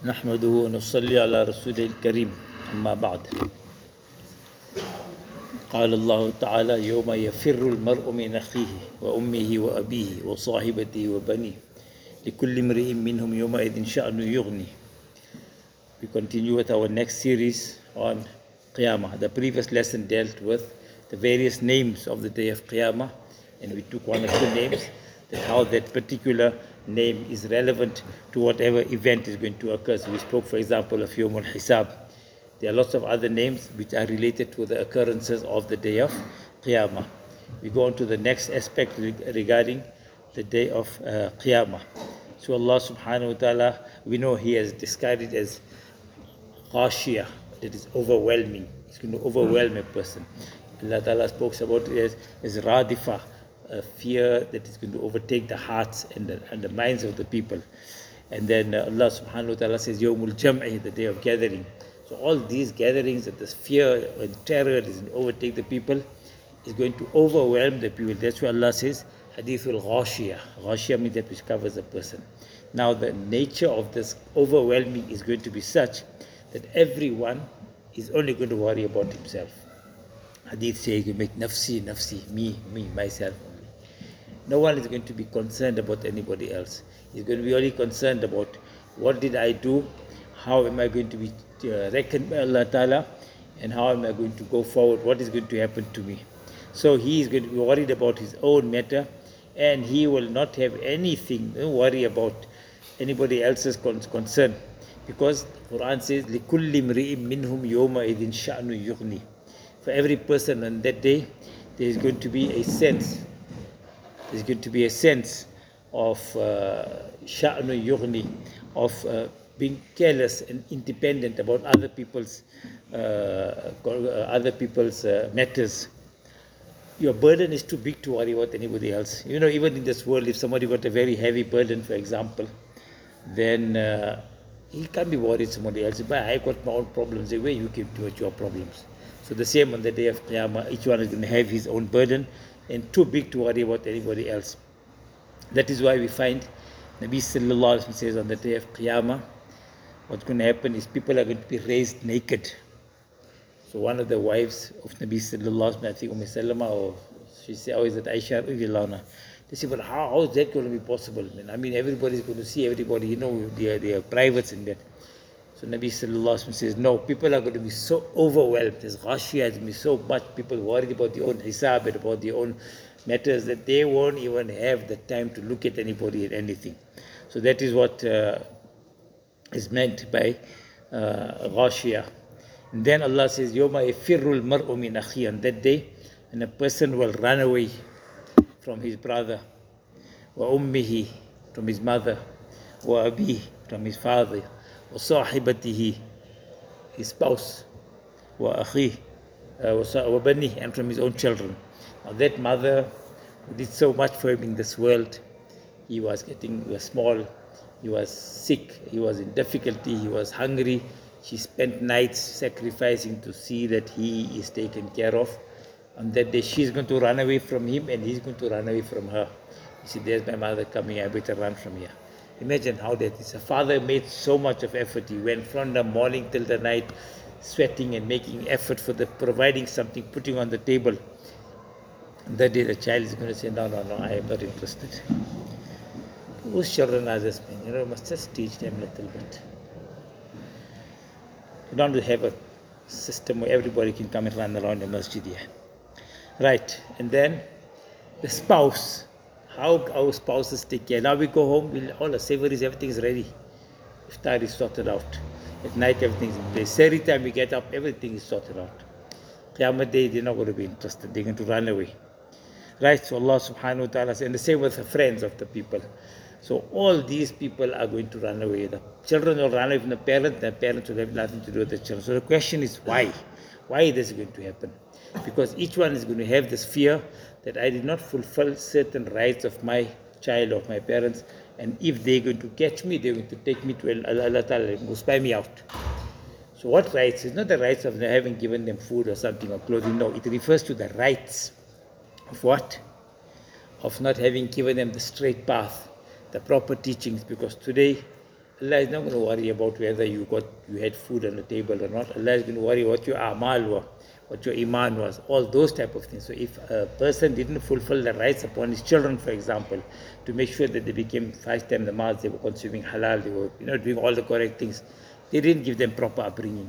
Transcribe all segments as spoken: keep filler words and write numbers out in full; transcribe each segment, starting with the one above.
نحمده ونصلي على رسوله الكريم أما بعد قال الله تعالى يوم يفر المرء من أخيه وأمه وأبيه وصاحبته وبنيه لكل امرئ منهم يومئذ شأن يغني. We continue with our next series on Qiyamah. The previous lesson dealt with the various names of the day of Qiyamah, and we took one of the names, that how that particular name is relevant to whatever event is going to occur. So we spoke, for example, of Yawm al-Hisab. There are lots of other names which are related to the occurrences of the day of Qiyamah. We go on to the next aspect regarding the day of uh, Qiyamah. So Allah subhanahu wa ta'ala, we know He has described it as Ghashiyah, that is overwhelming. It's going to overwhelm a person. Allah ta'ala spoke about it as, as Radifa, a fear that is going to overtake the hearts and the, and the minds of the people. And then uh, Allah subhanahu wa ta'ala says Yawmul Jam'i, the day of gathering. So all these gatherings, that this fear and terror is going to overtake the people, is going to overwhelm the people. That's why Allah says Hadithul Ghashiyah. Ghashiyah means that which covers a person. Now the nature of this overwhelming is going to be such that everyone is only going to worry about himself. Hadith says you make nafsi, nafsi, me, me, myself only. No one is going to be concerned about anybody else. He's going to be only concerned about what did I do, how am I going to be uh, reckoned by Allah Ta'ala, and how am I going to go forward, what is going to happen to me. So he is going to be worried about his own matter, and he will not have anything, don't worry about anybody else's concern. Because the Quran says, لِكُلِّ امْرِئٍ مِّنْهُمْ يَوْمَئِذٍ شَأْنُ يُغْنِي. For every person on that day, there is going to be a sense, there's going to be a sense of sha'nu uh, yughni, of uh, being careless and independent about other people's uh, other people's uh, matters. Your burden is too big to worry about anybody else. You know, even in this world, if somebody got a very heavy burden, for example, then uh, he can't be worried somebody else. But I got my own problems. The way you keep doing your problems. So the same on the day of Qiyamah, each one is going to have his own burden and too big to worry about anybody else. That is why we find Nabi Sallallahu Alaihi Wasallam says on the day of Qiyamah, what's going to happen is people are going to be raised naked. So one of the wives of Nabi Sallallahu Alaihi Wasallam, I think Umm Salama, or she said, oh, is it Aisha Radhiyallahu anha? They say, but how, how is that going to be possible? I mean, everybody is going to see everybody, you know, they are, they are privates in that. So Nabi Sallallahu Alaihi Wasallam says, no, people are going to be so overwhelmed. There's ghashiyah, there's going to be so much people worried about their own hisab and about their own matters that they won't even have the time to look at anybody and anything. So that is what uh, is meant by uh, ghashiyah. And then Allah says, Yawma yafirru al-mar'u min akhi. On that day, and a person will run away from his brother, wa ummihi, from his mother, wa abihi, from his father, wa sahibatihi, his spouse, wa akhi, wa bani, and from his own children. Now that mother who did so much for him in this world, he was getting, he was small, he was sick, he was in difficulty, he was hungry. She spent nights sacrificing to see that he is taken care of. On that day, she's going to run away from him and he's going to run away from her. You see, there's my mother coming, I better run from here. Imagine how that is. A father made so much of effort. He went from the morning till the night, sweating and making effort for the providing something, putting on the table. And that day, the child is going to say, no, no, no, I am not interested. Whose children are this, man? You know, you must just teach them a little bit. You don't have a system where everybody can come and run around the masjid here. Right, and then the spouse, how our spouses take care. Now we go home, we'll, all the savories, everything is ready. Iftar is sorted out. At night, everything is in place. Every time we get up, everything is sorted out. Qiyamah day, they're not going to be interested. They're going to run away. Right, so Allah subhanahu wa ta'ala says, and the same with the friends of the people. So all these people are going to run away. The children will run away from the parents, the parents will have nothing to do with the children. So the question is why? Why this is going to happen? Because each one is going to have this fear that I did not fulfill certain rights of my child, of my parents, and if they're going to catch me, they're going to take me to Allah Ta'ala, go spy me out. So what rights? It's not the rights of having given them food or something or clothing. No, it refers to the rights of what? Of not having given them the straight path, the proper teachings, because today Allah is not going to worry about whether you got you had food on the table or not. Allah is going to worry what your amal were, what your iman was, all those type of things. So if a person didn't fulfill the rights upon his children, for example, to make sure that they became five-time namaz, they were consuming halal, they were you know doing all the correct things, they didn't give them proper upbringing.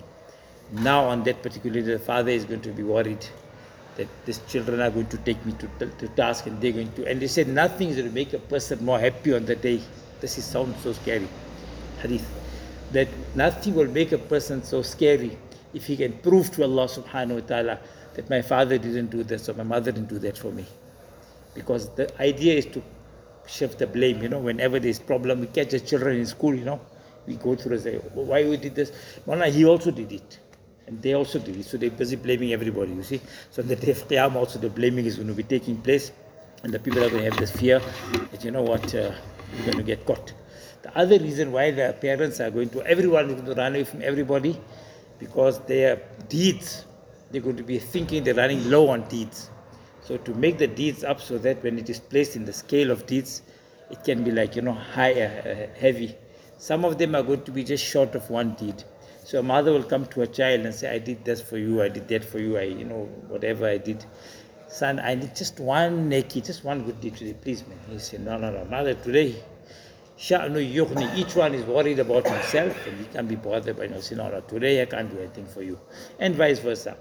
Now on that particular day, the father is going to be worried that these children are going to take me to, to task and they're going to, and they said nothing is going to make a person more happy on the day. This is sounds so scary. Hadith, that nothing will make a person so scary if he can prove to Allah subhanahu wa ta'ala that my father didn't do this or my mother didn't do that for me. Because the idea is to shift the blame, you know, whenever there's problem, we catch the children in school, you know, we go through and say, why we did this? No, no, he also did it. And they also did it. So they're busy blaming everybody, you see. So on the day of Qiyamah also the blaming is going to be taking place. And the people are going to have this fear that, you know what, uh, you're going to get caught. The other reason why the parents are going to, everyone is going to run away from everybody, because their deeds, they're going to be thinking they're running low on deeds. So to make the deeds up so that when it is placed in the scale of deeds, it can be like, you know, high, uh, heavy. Some of them are going to be just short of one deed. So a mother will come to a child and say, I did this for you, I did that for you, I, you know, whatever I did. Son, I need just one neki, just one good deed today, please, man. He said, no, no, no, mother, today, sha'nu yughni, each one is worried about himself and he can't be bothered by, you know, say, no, no, today I can't do anything for you. And vice versa.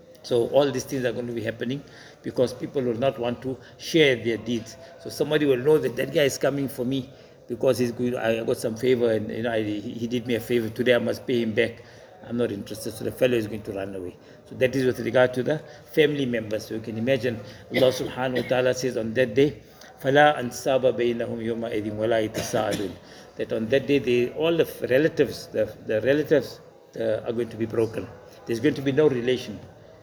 So all these things are going to be happening because people will not want to share their deeds. So somebody will know that that guy is coming for me because he's going, I got some favor and you know I, he did me a favor today, I must pay him back. I'm not interested. So the fellow is going to run away. So that is with regard to the family members. So you can imagine Allah subhanahu wa ta'ala says on that day, فَلَا أَنْسَابَ بَيْنَهُمْ يَوْمَئِذٍ وَلَا يَتَسَاءَلُونَ, that on that day they, all the relatives, the, the relatives uh, are going to be broken. There's going to be no relation.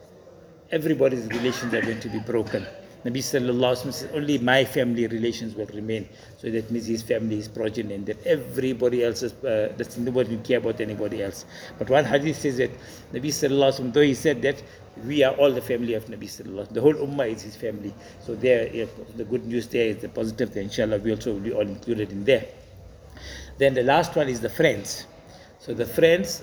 Everybody's relations are going to be broken. Nabi sallallahu alaihi wasallam says only my family relations will remain. So that means his family, his progeny, and that everybody else is, uh, that nobody will care about anybody else. But one hadith says that Nabi sallallahu alaihi wasallam, though he said that we are all the family of Nabi sallallahu alaihi wasallam, the whole ummah is his family. So there, you know, the good news there is the positive there. Inshallah, we also will be all included in there. Then the last one is the friends. So the friends.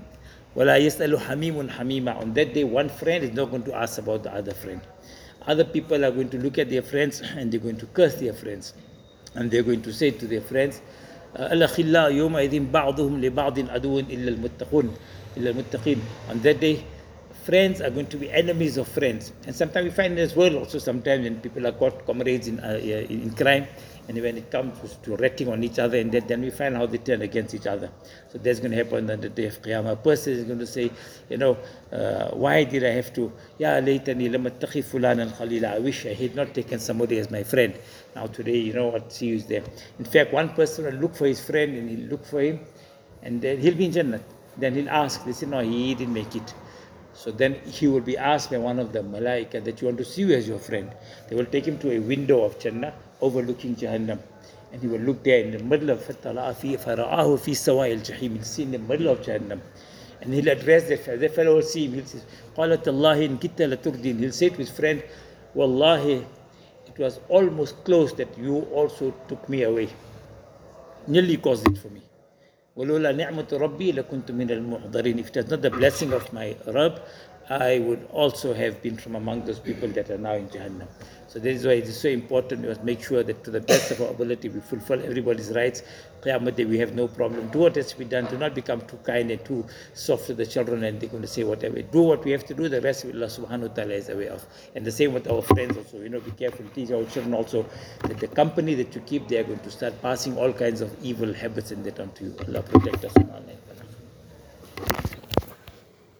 وَلَا يَسْأَلُ حَمِيمٌ حَمِيمًا. On that day, one friend is not going to ask about the other friend. Other people are going to look at their friends and they're going to curse their friends. And they're going to say to their friends, الْأَخِلَّاءُ يَوْمَئِذٍ بَعْضُهُمْ لِبَعْضٍ عَدُوٌ إِلَّا الْمُتَّقُونَ إِلَّا الْمُتَّقِينَ. On that day, friends are going to be enemies of friends. And sometimes we find in this world also, sometimes when people are caught comrades in, uh, in, in crime, and when it comes to ratting on each other, and that, then we find how they turn against each other. So that's going to happen on the day of Qiyamah. A person is going to say, you know, uh, why did I have to, Ya laytani lam attakhidh fulanan khalila. I wish I had not taken somebody as my friend. Now today, you know what, see is there. In fact, one person will look for his friend and he'll look for him, and then he'll be in Jannah. Then he'll ask, they say, no, he didn't make it. So then he will be asked by one of the malaika that you want to see you as your friend. They will take him to a window of Jannah overlooking Jahannam. And he will look there in the middle of فَرَآهُ فِي سَوَاءِ الْجَحِيمِ. He'll see in the middle of Jahannam. And he'll address that fellow. That fellow will see him. He'll say, قَالَتَ اللَّهِ إِن كِتَّ لَتُرْدِينَ. He'll say to his friend, Wallahi, it was almost close that you also took me away. Nearly caused it for me. وَلَوْلَا نِعْمَةُ رَبِّي لَكُنْتُ مِنَ الْمُحْضَرِينَ. If it was not the blessing of my Rabb, I would also have been from among those people that are now in Jahannam. So that is why it is so important we must make sure that to the best of our ability we fulfill everybody's rights. Qiyamah Day we have no problem. Do what has to be done. Do not become too kind and too soft to the children and they're going to say whatever. Do what we have to do. The rest Allah subhanahu wa ta'ala is aware of. And the same with our friends also. You know, be careful. Teach our children also that the company that you keep, they are going to start passing all kinds of evil habits and that onto you. Allah protect us from all that.